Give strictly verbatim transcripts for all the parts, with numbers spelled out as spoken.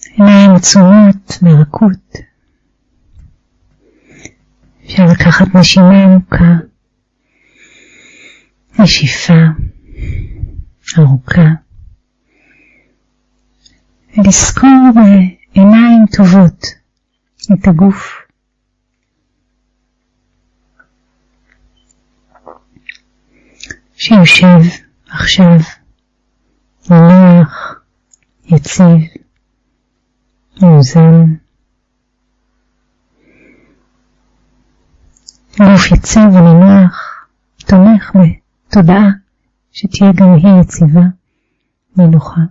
עיניים עצומות מרקות. אפשר לקחת נשימה עמוקה, נשיפה ארוכה, ולזכור בעיניים טובות את הגוף. שיושב עכשיו נוח, יציב, מאוזן. גוף יציב ונוח, תומך בתודעה שתהיה גם היא יציבה ונוחה.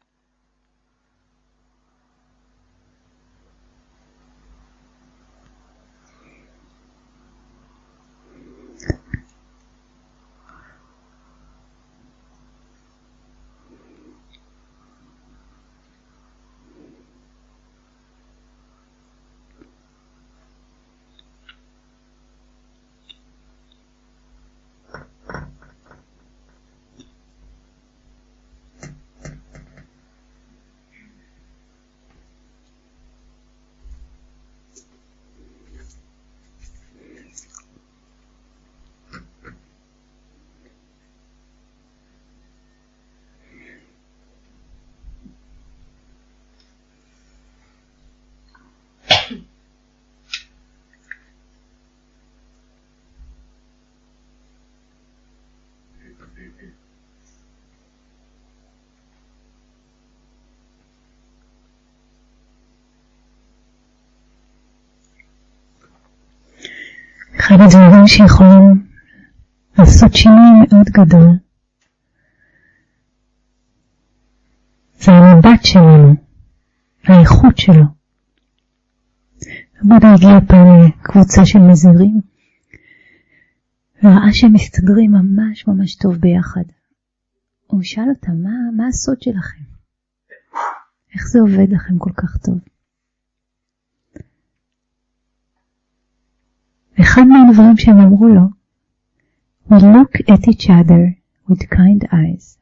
אחד הדברים שיכולים לעשות שינוי מאוד גדול זה המבט שלנו והאיכות שלו. הבודה הגיע פעם לקבוצה של מזירים וראה שהם מסתדרים ממש ממש טוב ביחד. הוא שאל אותם, מה, מה הסוד שלכם? איך זה עובד לכם כל כך טוב? אחד מהדברים שהם אמרו לו, we look at each other with kind eyes.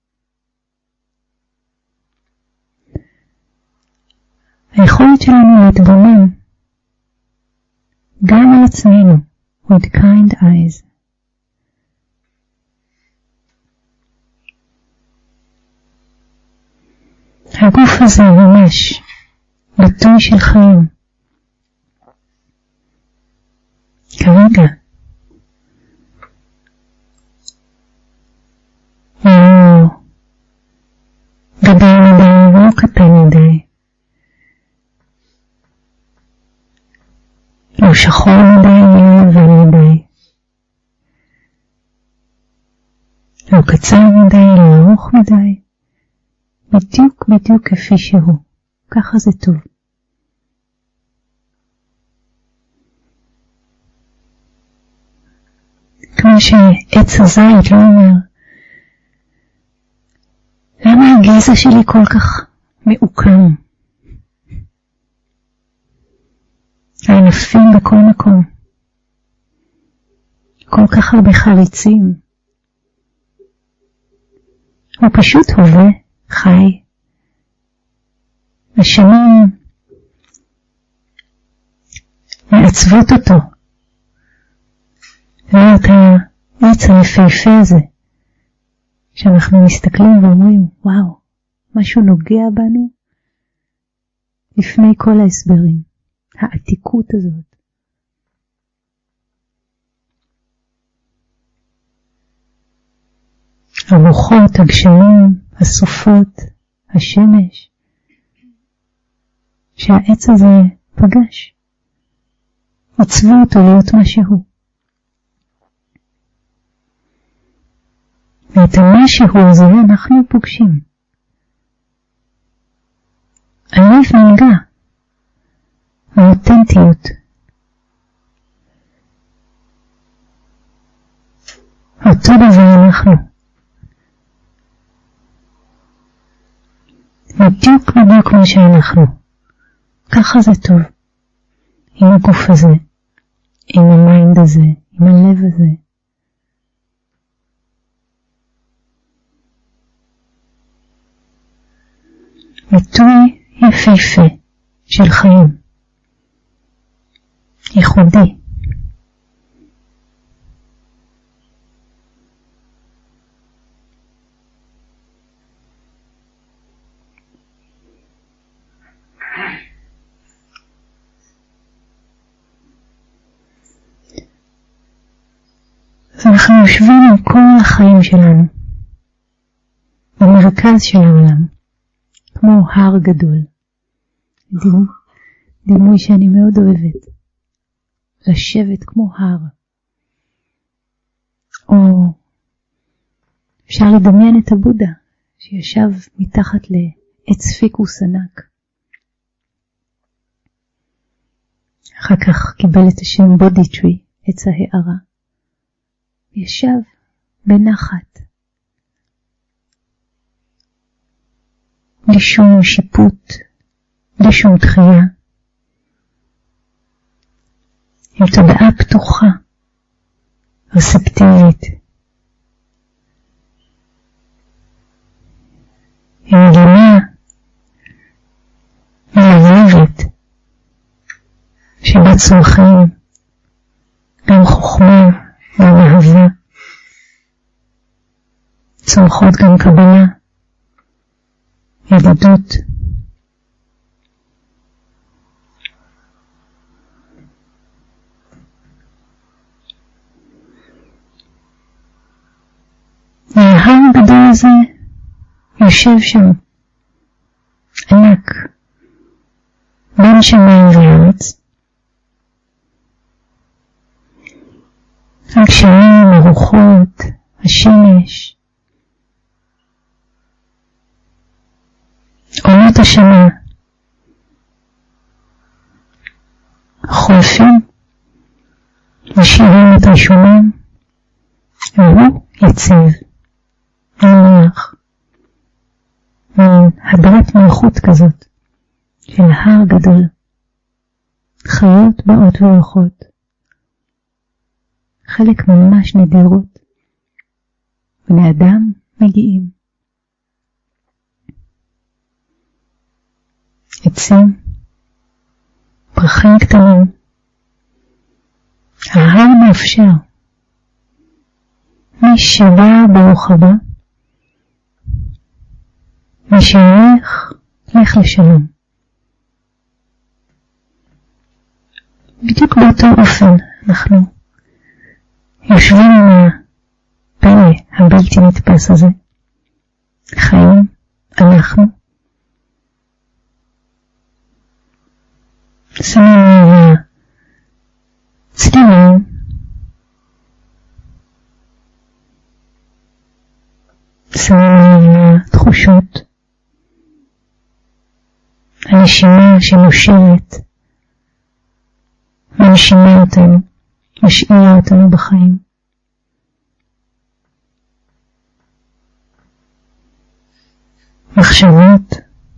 היכולת שלנו להתבונן גם על עצמנו with kind eyes. הגוף הזה ממש ביטוי של חיים. כרגע לא גדול מדי, לא קטן מדי, לא שחור מדי, לא לבן מדי, לא קצר מדי, לא ארוך מדי, בדיוק בדיוק כפי שהוא. ככה זה טוב. כמו שעץ הזית לא אומר, למה הגזע שלי כל כך מעוקם? הענפים בכל מקום, כל כך הרבה חריצים. הוא פשוט הווה, חי. השנים מעצבות אותו. ואת העץ היפהפה הזה, שאנחנו מסתכלים ואומרים, וואו, משהו נוגע בנו לפני כל ההסברים. העתיקות הזאת. הרוחות, הגשמים, הסופות, השמש, שהעץ הזה פגש. עוצבו אותו להיות משהו. ואת המשהו הזה אנחנו פוגשים. הלב ננגע. האותנטיות. אותו דבר אנחנו. בדיוק בדיוק כמו שאנחנו. ככה זה טוב. עם הגוף הזה. עם המיינד הזה. עם הלב הזה. ביטוי יפהפה של חיים, ייחודי. אז אנחנו יושבים עם כל החיים שלנו במרכז של העולם, כמו הר גדול. דימוי, דימוי שאני מאוד אוהבת, לשבת כמו הר. או אפשר לדמיין את הבודה שישב מתחת לעץ פיקוס ענק. אחר כך קיבל את השם בודיטרי, עץ ההארה. ישב בנחת, בלי שום שיפוט, בלי שום דחייה, עם תודעה פתוחה, רספטיבית, עם גינה מלבלבת, שבה צורכים גם חוכמה, גם אהבה, צורכות גם קבלה, ידידות. וההר הגדול הזה יושב שם, ענק, בין שמיים וארץ. הגשמים, הרוחות, השמש, עונות השנה, החולפים, משאירים את רשומם, והוא יציב, נוח, מהדרת מלכות כזאת, של הר גדול, חיות באות והולכות, חלק ממש נדירות, בני אדם מגיעים. עצים, פרחים קטנים, ההר מאפשר. מי שבא ברוך הבא, מי שהולך, לך לשלום. בדיוק באותו אופן אנחנו יושבים עם הפלא הבלתי נתפס הזה, חיים, אנחנו, שמים לב צלילים, שמים לב תחושות, הנשימה שנושבת, מנשימה אותנו, משאירה אותנו בחיים. מחשבות,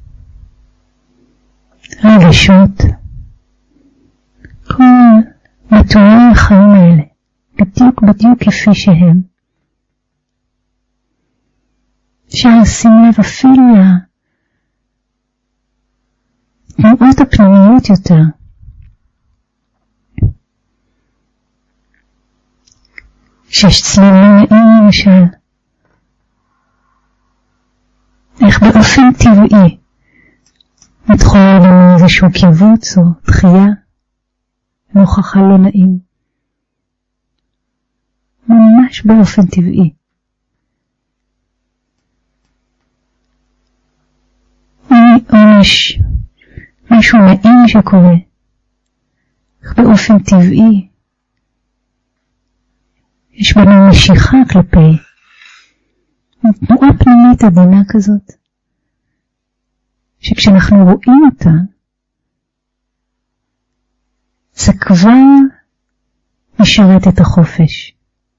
רגשות, כל נתוני החיים האלה, בדיוק בדיוק כפי שהם. אפשר לשים לב אפילו לתנועות הפנימיות יותר. שיש צלילים נעים למשל, איך באופן טבעי מתחולל לנו איזשהו קיבוץ או דחייה, נוכח הלא נעים. ממש באופן טבעי. עונש, משהו נעים שקורה, איך באופן טבעי יש בנו משיכה כלפי תנועה פנימית עדינה כזאת, שכשאנחנו רואים אותה, זה כבר משרת את החופש.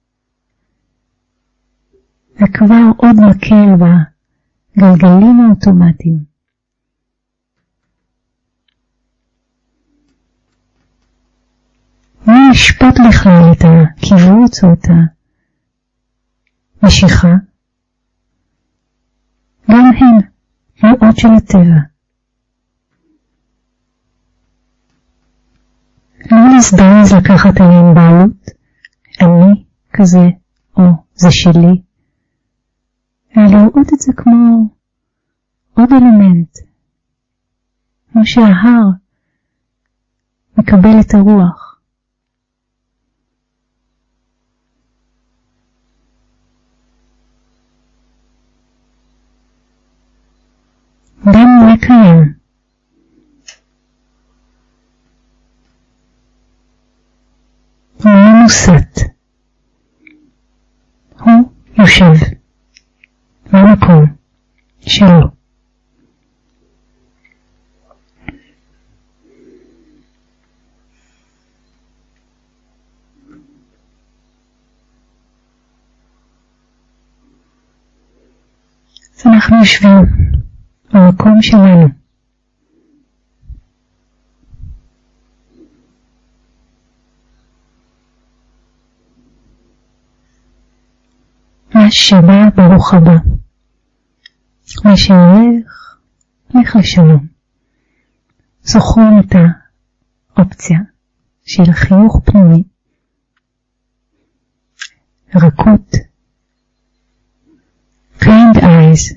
זה כבר עוד מקל בגלגלים האוטומטיים. מי ישפוט בכלל את הקיבוץ או את המשיכה? גם הן תנועות של הטבע. לא להזדרז לקחת עליהם בעלות, אני כזה, או זה שלי, אלא לראות את זה כמו עוד אלמנט, כמו שההר מקבל את הרוח. גם יהיה קיים. הוא לא מוסת. הוא יושב במקום שלו. אז אנחנו יושבים במקום שלנו. מה שבא ברוך הבא. מה שהולך, לך לשלום. זוכרים את האופציה של חיוך פנימי, רכות, kind eyes,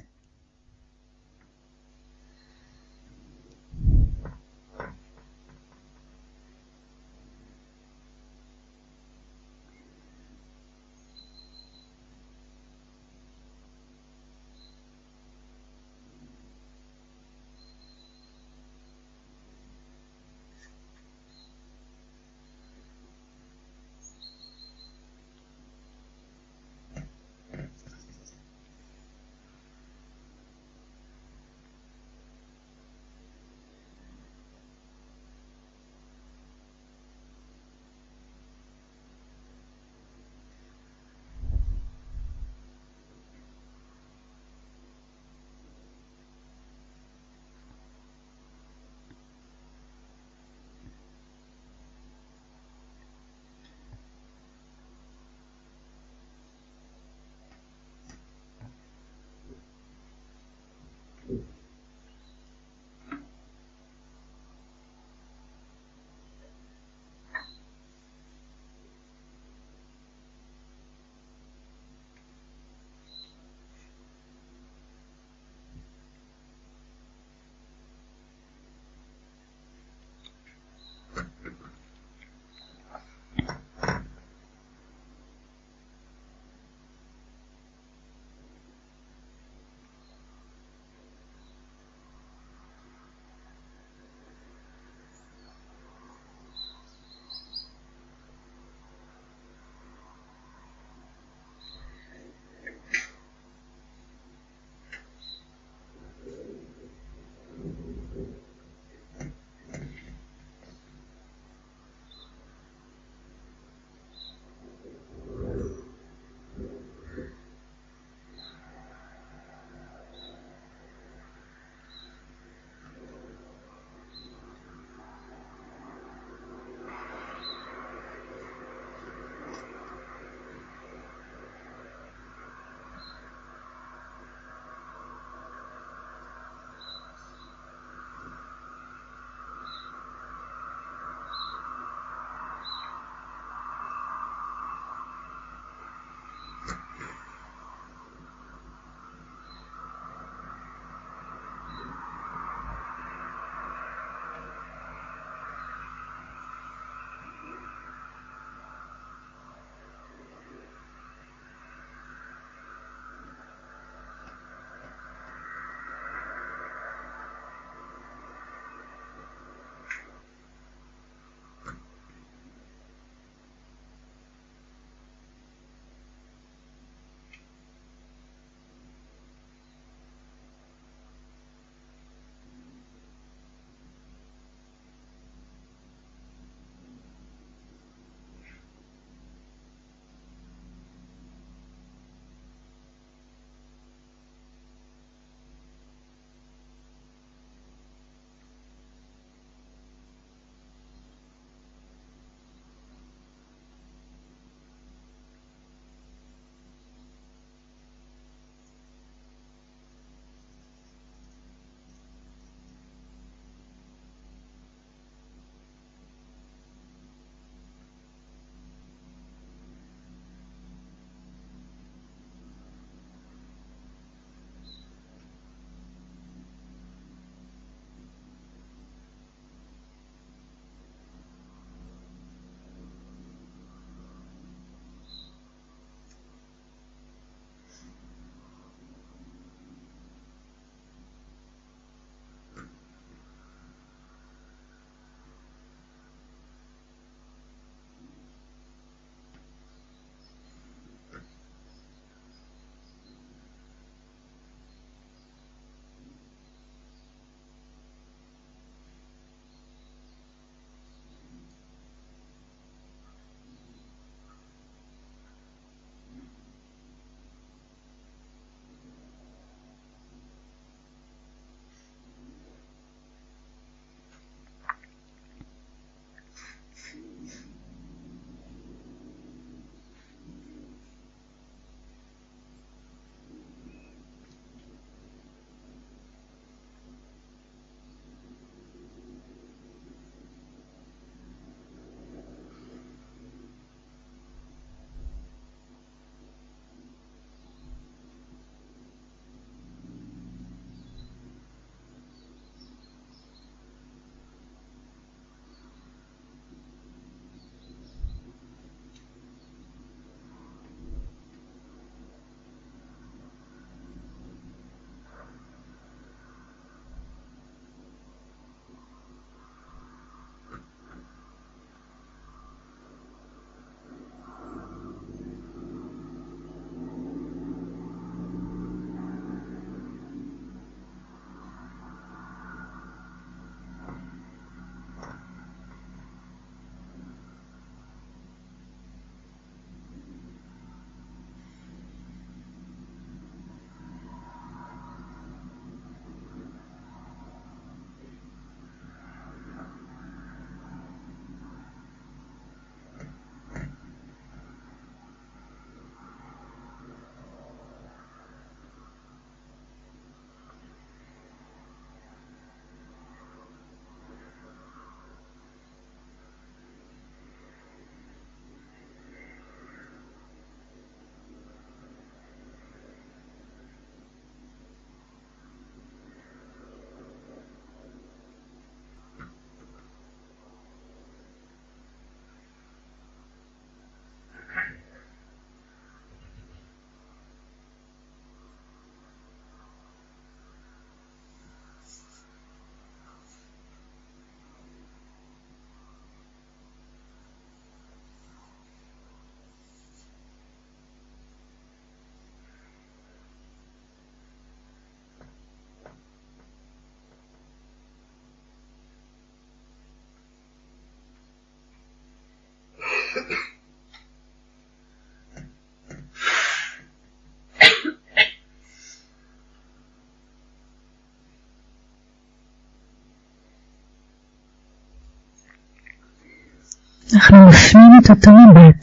אנחנו מפנים את אותו מבט,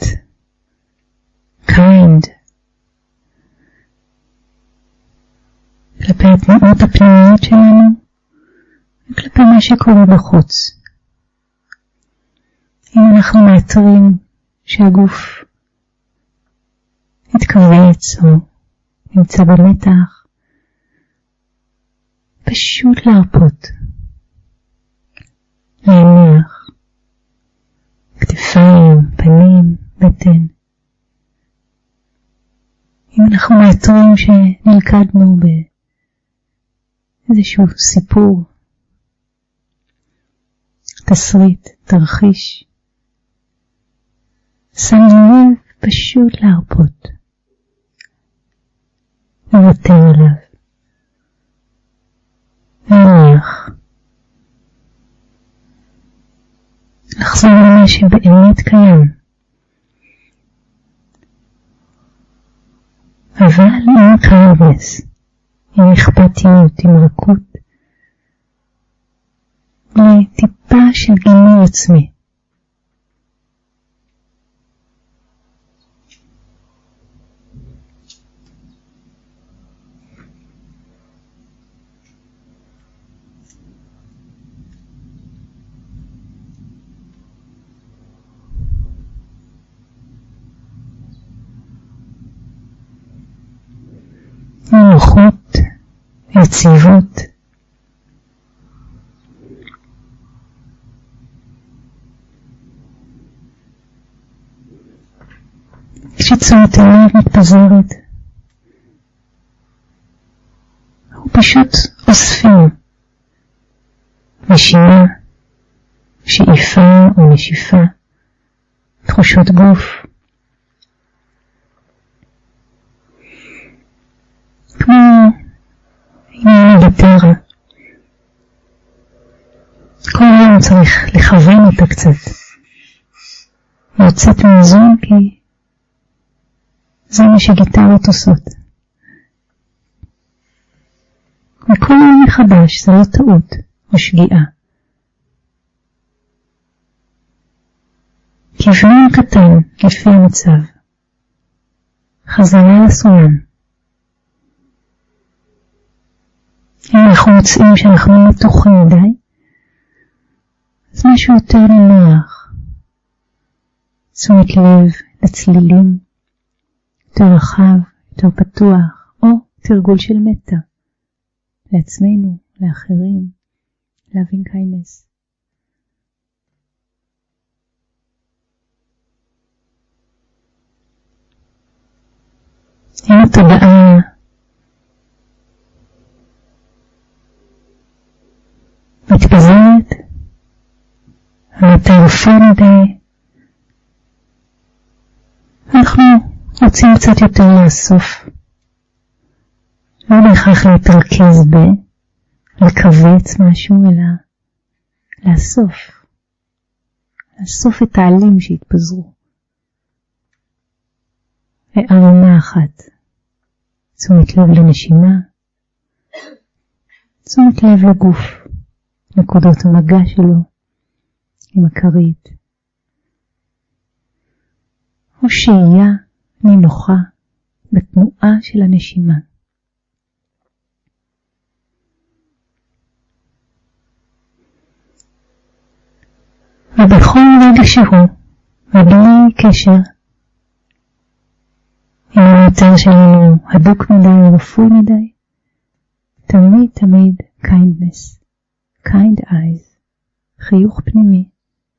kind, כלפי התנועות הפנימיות שלנו, וכלפי מה שקורה בחוץ. אם אנחנו מאתרים שהגוף מתכווץ או נמצא במתח, פשוט להרפות, להניח, כתפיים, פנים, בטן. אם אנחנו מאתרים שנלכדנו באיזשהו סיפור, תסריט, תרחיש, שמנו לב פשוט להרפות, לוותר עליו, להניח, לחזור למה שבאמת קיים, אבל עם kindness, עם אכפתיות, עם רכות, לטיפה של גילוי עצמי. נוחות, יציבות, כשתשומת הלב מתפזרת, אנחנו פשוט אוספים נשימה, שאיפה או נשיפה, תחושות גוף, כמו עניין הגיטרה. כל יום צריך לכוון אותה קצת, לצאת מאיזון, כי זה מה שגיטרות עושות. וכל יום מחדש, זה לא טעות או שגיאה. כיוון קטן לפי המצב, חזרה לסולם. אם אנחנו מוצאים שאנחנו מתוחים מדי, אז משהו יותר נוח, תשומת לב לצלילים, יותר רחב, יותר פתוח, או תרגול של מטה, לעצמנו, לאחרים, להבין kindness. אם התודעה מתפזרת, ומטרפה מדי, אנחנו רוצים קצת יותר לאסוף, לא בהכרח להתרכז ב, לקבץ משהו, אלא לאסוף, לאסוף את העלים שהתפזרו. הערמה אחת, תשומת לב לנשימה, תשומת לב לגוף, נקודות המגע שלו עם הכרית, או שהייה נינוחה בתנועה של הנשימה. ובכל רגע שהוא, ובלי קשר, אם המותר שלנו הדוק מדי או רפוי מדי, תמיד תמיד kindness, kind eyes, חיוך פנימי.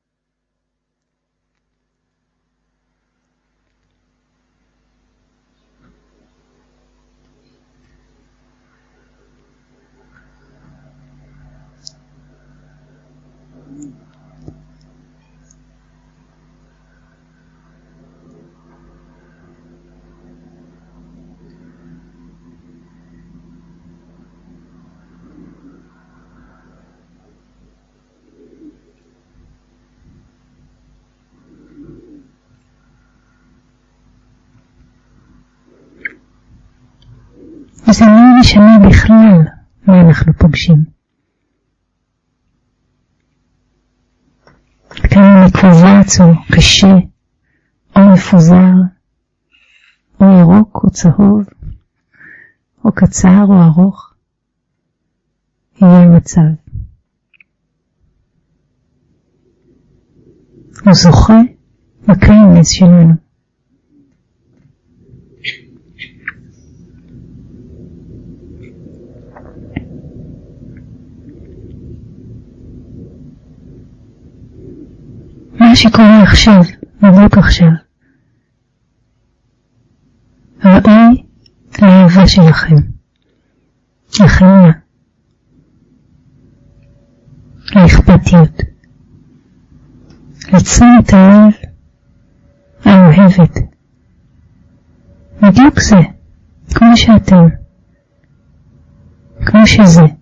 וזה לא משנה בכלל מה אנחנו פוגשים. כאן מכווץ או קשה, או מפוזר, או ירוק או צהוב, או קצר או ארוך, יהיה המצב. הוא זוכה בקיינדנס שלנו. מה שקורה עכשיו, בדיוק עכשיו, ראוי לאהבה שלכם, לחמלה, לאכפתיות, לתשומת הלב האוהבת. בדיוק זה, כמו שאתם, כמו שזה.